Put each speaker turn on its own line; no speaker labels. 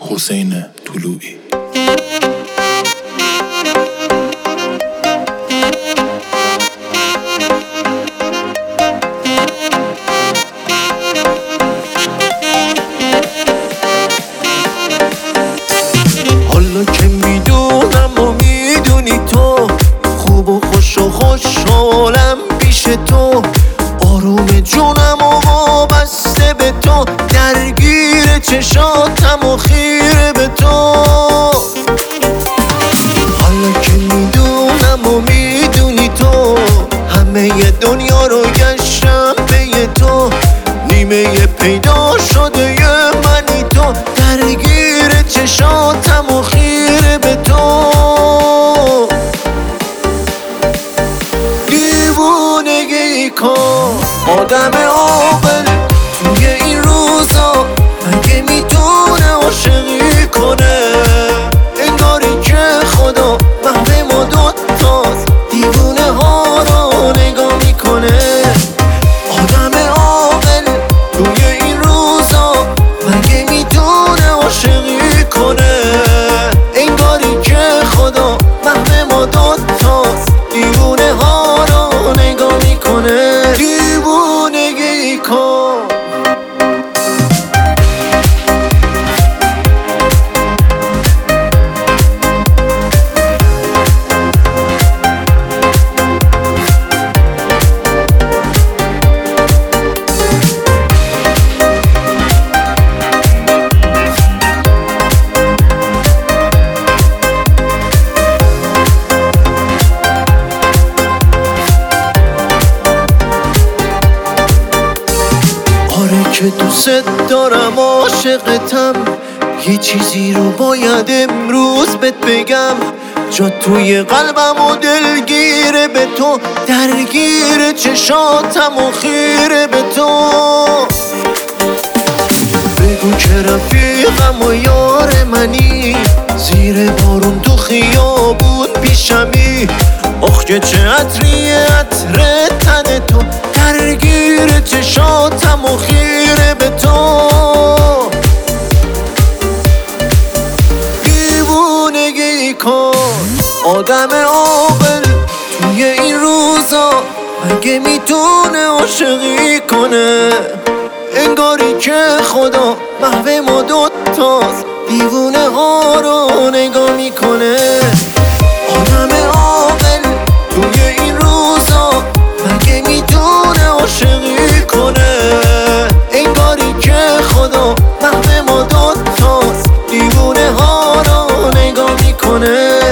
حسین طلوعی.
حالا که میدونم و میدونی تو خوب و خوش و خوشحالم پیش تو، آروم جونم و وابسته به تو، درگیر چشاتم و خیره به تو. حالا که میدونم و میدونی تو همه دنیا رو گشتم به تو، نیمه پیدا شده منی تو، درگیر چشاتم و خیره به تو. دیوونگی کن آدم عاقل توی این روزا، مگه میتونه عاشقی کنه؟ انگاری که خدا محو ما دوتاست، دیوونه ها رو نگاه میکنه. آدم عاقل توی این روزا مگه میتونه عاشقی کنه؟ انگاری که خدا محو ما دوتاست، دیوونه ها رو نگاه میکنه. دیوونگی کن که دوست دارم، عاشقتم، یه چیزی رو باید امروز بهت بگم، جا توی قلبم و دلگیره به تو، درگیر چشاتم و خیره به تو. بگو که رفیقم و یار منی، زیر بارون تو خیابون پیشمی، آخ که چه عطری عطر تن تو، درگیر چشاتم و خیره به تو. دیوونگی کن آدم عاقل توی این روزا، مگه میتونه عاشقی کنه؟ انگاری که خدا محو ما دوتاست، دیوونه ها رو نگاه میکنه. آدم عاقل توی این روزا مگه میتونه عاشقی کنه؟ انگاری که خدا محو ما دوتاست، دیوونه ها رو نگاه میکنه.